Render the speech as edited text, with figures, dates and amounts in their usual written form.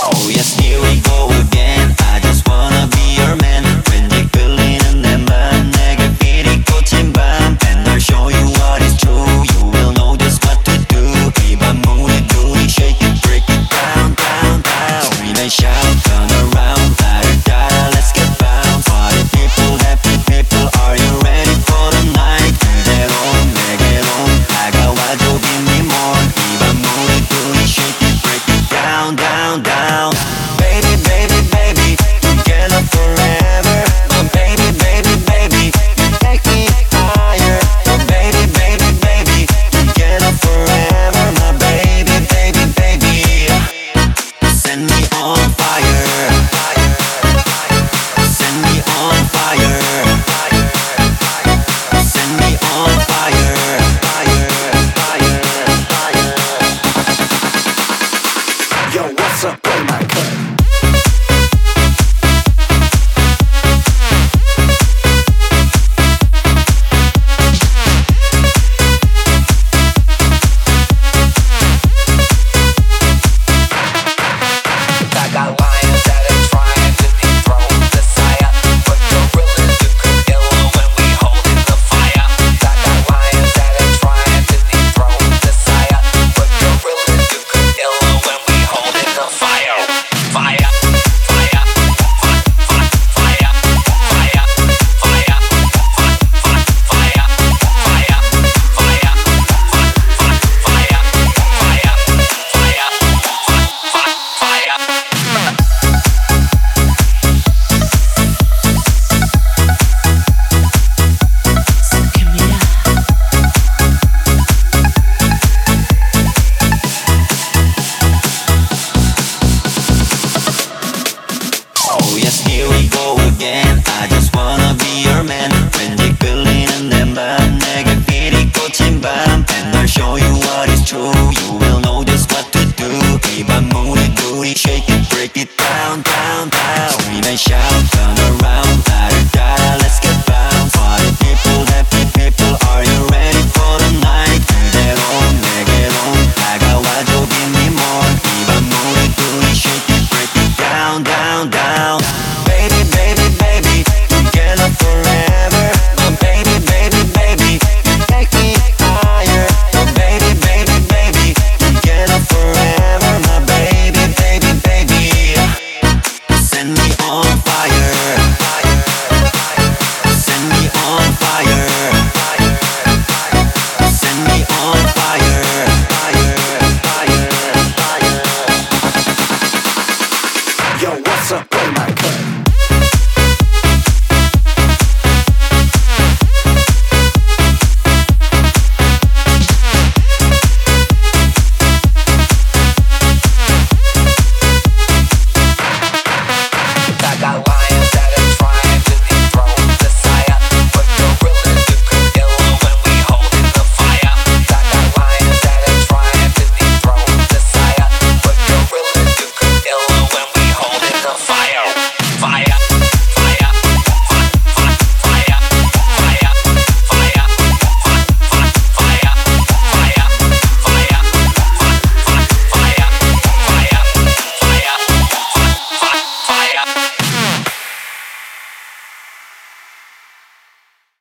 Oh yes, here we go again. I just wanna be your man. 왠지 끌리는 내 맘, 내게 필이 꽂힌 밤. And I'll show you what is true. You will know just what to do. 이 밤 우리 둘이 shake it, break it down, down, down. We may shout, turn around, 나를 따라, let's get bounce. Party people, happy people, are you ready for the night? 그대로 내게로 다가와줘, give me more. 이 밤 우리 둘이 shake it, break it down, down, down. Baby, baby, baby, together forever. Oh baby, baby, baby, you take me higher. Oh baby, baby, baby, together forever. My baby, baby, baby, set me on fire. Set me on fire. Set me on fire. Fire, fire, fire. Yo, what's up, all my